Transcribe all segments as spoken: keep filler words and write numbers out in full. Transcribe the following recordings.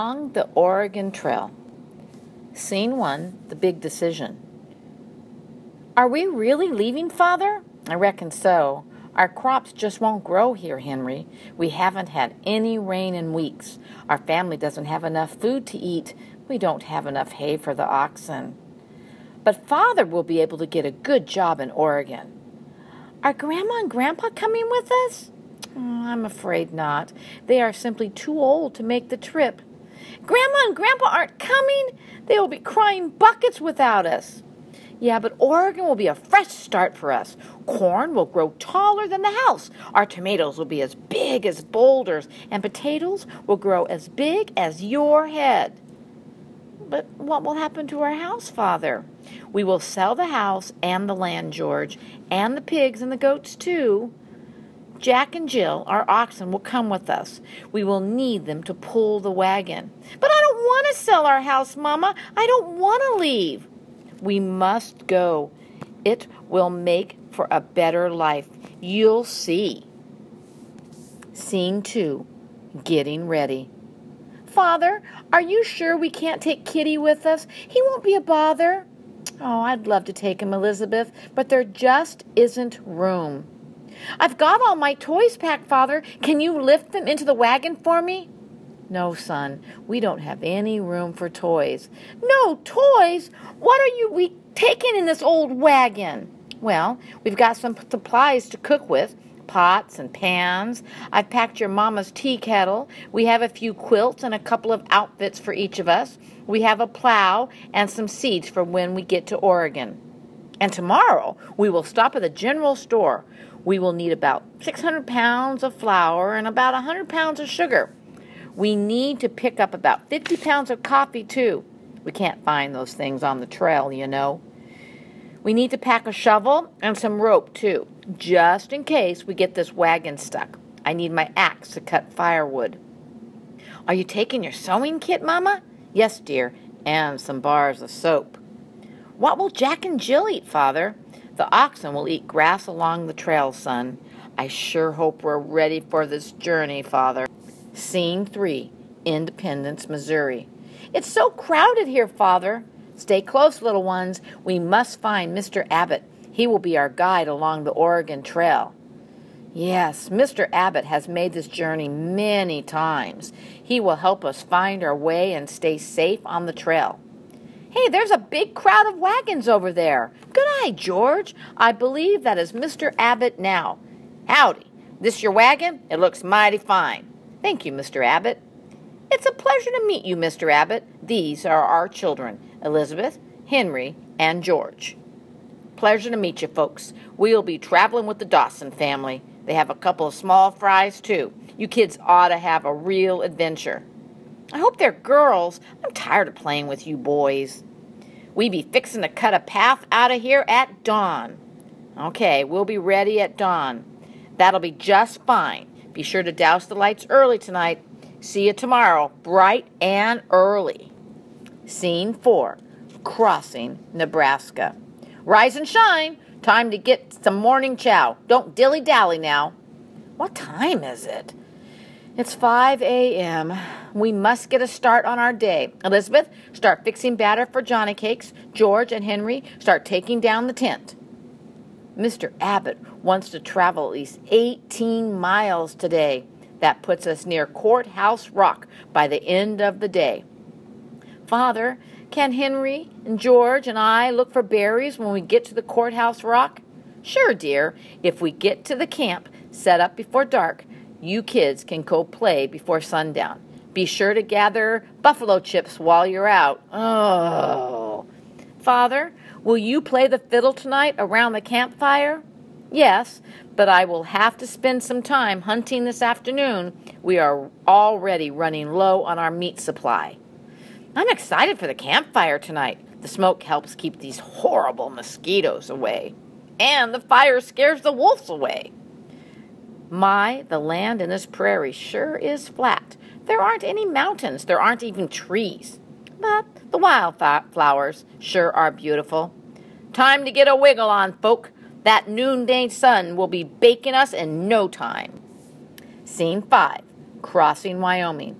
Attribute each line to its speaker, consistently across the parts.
Speaker 1: Along the Oregon Trail. Scene one, the big decision. Are we really leaving, Father? I reckon so. Our crops just won't grow here, Henry. We haven't had any rain in weeks. Our family doesn't have enough food to eat. We don't have enough hay for the oxen. But Father will be able to get a good job in Oregon. Are Grandma and Grandpa coming with us? Oh, I'm afraid not. They are simply too old to make the trip. Grandma and Grandpa aren't coming. They will be crying buckets without us. Yeah, but Oregon will be a fresh start for us. Corn will grow taller than the house. Our tomatoes will be as big as boulders, and potatoes will grow as big as your head. But what will happen to our house, Father? We will sell the house and the land, George, and the pigs and the goats, too. Jack and Jill, our oxen, will come with us. We will need them to pull the wagon. But I don't want to sell our house, Mama. I don't want to leave. We must go. It will make for a better life. You'll see. Scene two, getting ready. Father, are you sure we can't take Kitty with us? He won't be a bother. Oh, I'd love to take him, Elizabeth, but there just isn't room. I've got all my toys packed, Father. Can you lift them into the wagon for me? No, son, we don't have any room for toys. No toys? What are you we taking in this old wagon? Well, we've got some supplies to cook with, pots and pans. I've packed your mama's tea kettle. We have a few quilts and a couple of outfits for each of us. We have a plow and some seeds for when we get to Oregon. And tomorrow we will stop at the general store. We will need about six hundred pounds of flour and about one hundred pounds of sugar. We need to pick up about fifty pounds of coffee, too. We can't find those things on the trail, you know. We need to pack a shovel and some rope, too, just in case we get this wagon stuck. I need my axe to cut firewood. Are you taking your sewing kit, Mama? Yes, dear, and some bars of soap. What will Jack and Jill eat, Father? The oxen will eat grass along the trail, son. I sure hope we're ready for this journey, Father. Scene three, Independence, Missouri. It's so crowded here, Father. Stay close, little ones. We must find Mister Abbott. He will be our guide along the Oregon Trail. Yes, Mister Abbott has made this journey many times. He will help us find our way and stay safe on the trail. Hey, there's a big crowd of wagons over there. Good eye, George. I believe that is Mister Abbott now. Howdy. This your wagon? It looks mighty fine. Thank you, Mister Abbott. It's a pleasure to meet you, Mister Abbott. These are our children, Elizabeth, Henry, and George. Pleasure to meet you, folks. We'll be traveling with the Dawson family. They have a couple of small fries, too. You kids ought to have a real adventure. I hope they're girls. I'm tired of playing with you boys. We be fixing to cut a path out of here at dawn. Okay, we'll be ready at dawn. That'll be just fine. Be sure to douse the lights early tonight. See you tomorrow, bright and early. Scene four, crossing Nebraska. Rise and shine. Time to get some morning chow. Don't dilly-dally now. What time is it? It's five a.m. We must get a start on our day. Elizabeth, start fixing batter for Johnny cakes. George and Henry, start taking down the tent. Mister Abbott wants to travel at least eighteen miles today. That puts us near Courthouse Rock by the end of the day. Father, can Henry and George and I look for berries when we get to the Courthouse Rock? Sure, dear. If we get to the camp set up before dark, you kids can go play before sundown. Be sure to gather buffalo chips while you're out. Oh. Father, will you play the fiddle tonight around the campfire? Yes, but I will have to spend some time hunting this afternoon. We are already running low on our meat supply. I'm excited for the campfire tonight. The smoke helps keep these horrible mosquitoes away. And the fire scares the wolves away. My, the land in this prairie sure is flat. There aren't any mountains. There aren't even trees. But the wildflowers sure are beautiful. Time to get a wiggle on, folk. That noonday sun will be baking us in no time. Scene five, crossing Wyoming.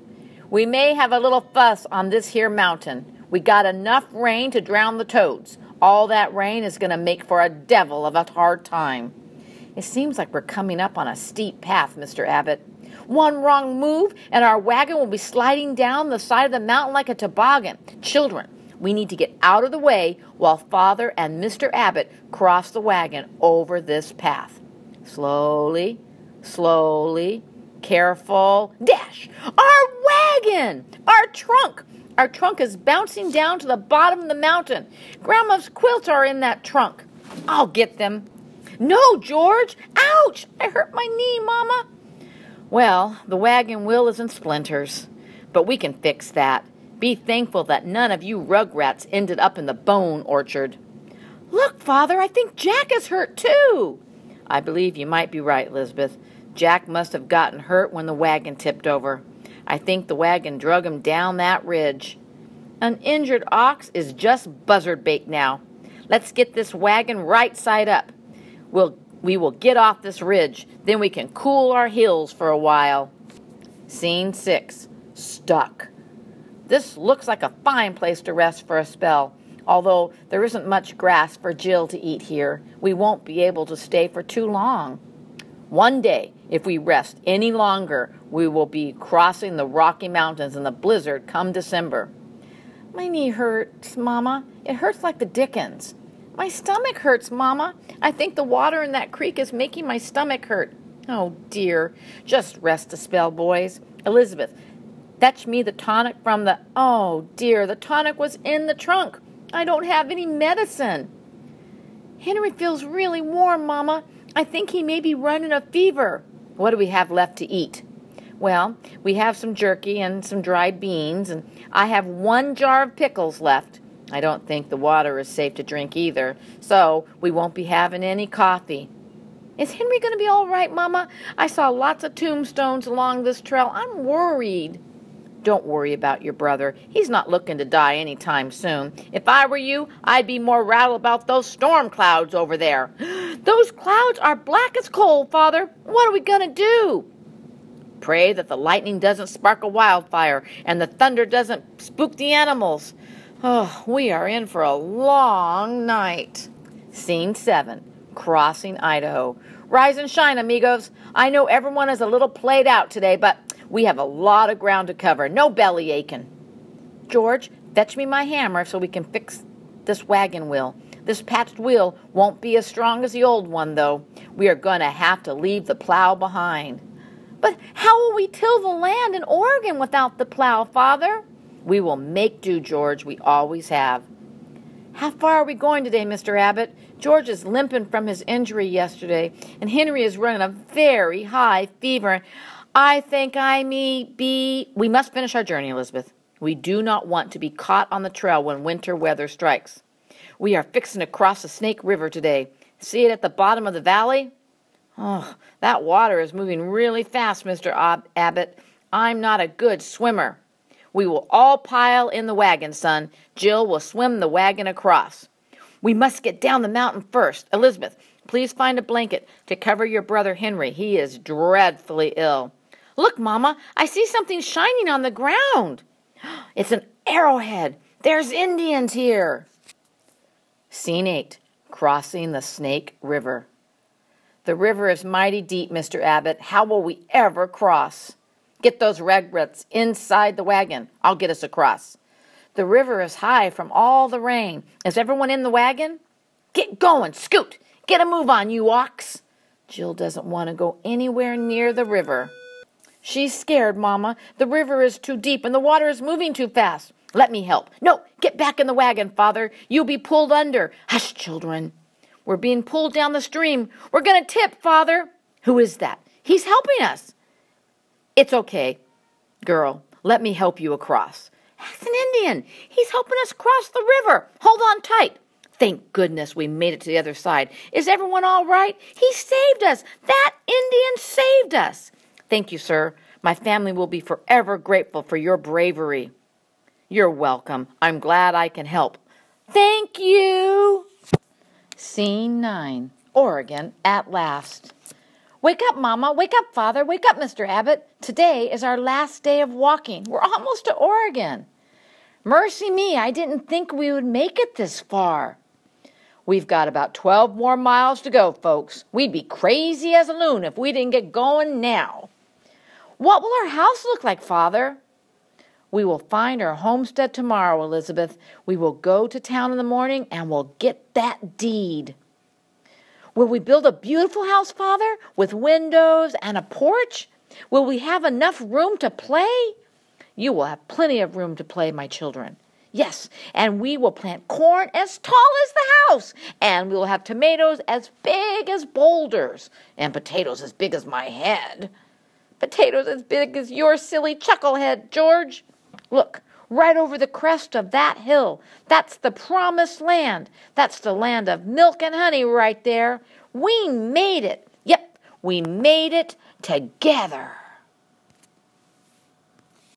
Speaker 1: We may have a little fuss on this here mountain. We got enough rain to drown the toads. All that rain is going to make for a devil of a hard time. It seems like we're coming up on a steep path, Mister Abbott. One wrong move, and our wagon will be sliding down the side of the mountain like a toboggan. Children, we need to get out of the way while Father and Mister Abbott cross the wagon over this path. Slowly, slowly, careful, dash! Our wagon! Our trunk! Our trunk is bouncing down to the bottom of the mountain. Grandma's quilts are in that trunk. I'll get them. No, George! Ouch! I hurt my knee, Mama. Well, the wagon wheel is in splinters, but we can fix that. Be thankful that none of you rugrats ended up in the bone orchard. Look, Father, I think Jack is hurt too. I believe you might be right, Elizabeth. Jack must have gotten hurt when the wagon tipped over. I think the wagon drug him down that ridge. An injured ox is just buzzard bait now. Let's get this wagon right side up. We'll, we will get off this ridge. Then we can cool our heels for a while. Scene six. Stuck. This looks like a fine place to rest for a spell. Although there isn't much grass for Jill to eat here, we won't be able to stay for too long. One day, if we rest any longer, we will be crossing the Rocky Mountains in the blizzard come December. My knee hurts, Mama. It hurts like the dickens. My stomach hurts, Mama. I think the water in that creek is making my stomach hurt. Oh, dear. Just rest a spell, boys. Elizabeth, fetch me the tonic from the... Oh, dear, the tonic was in the trunk. I don't have any medicine. Henry feels really warm, Mama. I think he may be running a fever. What do we have left to eat? Well, we have some jerky and some dried beans, and I have one jar of pickles left. I don't think the water is safe to drink either, so we won't be having any coffee. Is Henry going to be all right, Mama? I saw lots of tombstones along this trail. I'm worried. Don't worry about your brother. He's not looking to die any time soon. If I were you, I'd be more rattled about those storm clouds over there. Those clouds are black as coal, Father. What are we going to do? Pray that the lightning doesn't spark a wildfire and the thunder doesn't spook the animals. Oh, we are in for a long night. Scene seven. Crossing Idaho. Rise and shine, amigos. I know everyone is a little played out today, but we have a lot of ground to cover. No belly aching. George, fetch me my hammer so we can fix this wagon wheel. This patched wheel won't be as strong as the old one, though. We are going to have to leave the plow behind. But how will we till the land in Oregon without the plow, Father? We will make do, George. We always have. How far are we going today, Mister Abbott? George is limping from his injury yesterday, and Henry is running a very high fever. I think I may be... We must finish our journey, Elizabeth. We do not want to be caught on the trail when winter weather strikes. We are fixing to cross the Snake River today. See it at the bottom of the valley? Oh, that water is moving really fast, Mister Ab- Abbott. I'm not a good swimmer. We will all pile in the wagon, son. Jill will swim the wagon across. We must get down the mountain first. Elizabeth, please find a blanket to cover your brother Henry. He is dreadfully ill. Look, Mama, I see something shining on the ground. It's an arrowhead. There's Indians here. Scene eight. Crossing the Snake River. The river is mighty deep, Mister Abbott. How will we ever cross? Get those rugrats inside the wagon. I'll get us across. The river is high from all the rain. Is everyone in the wagon? Get going, Scoot. Get a move on, you ox. Jill doesn't want to go anywhere near the river. She's scared, Mama. The river is too deep and the water is moving too fast. Let me help. No, get back in the wagon, Father. You'll be pulled under. Hush, children. We're being pulled down the stream. We're going to tip, Father. Who is that? He's helping us. It's okay, girl. Let me help you across. That's an Indian. He's helping us cross the river. Hold on tight. Thank goodness we made it to the other side. Is everyone all right? He saved us. That Indian saved us. Thank you, sir. My family will be forever grateful for your bravery. You're welcome. I'm glad I can help. Thank you. Scene nine. Oregon at last. Wake up, Mama. Wake up, Father. Wake up, Mister Abbott. Today is our last day of walking. We're almost to Oregon. Mercy me, I didn't think we would make it this far. We've got about twelve more miles to go, folks. We'd be crazy as a loon if we didn't get going now. What will our house look like, Father? We will find our homestead tomorrow, Elizabeth. We will go to town in the morning and we'll get that deed. Will we build a beautiful house, Father, with windows and a porch? Will we have enough room to play? You will have plenty of room to play, my children. Yes, and we will plant corn as tall as the house, and we will have tomatoes as big as boulders, and potatoes as big as my head. Potatoes as big as your silly chucklehead, George. Look, right over the crest of that hill. That's the promised land. That's the land of milk and honey right there. We made it. Yep, we made it together.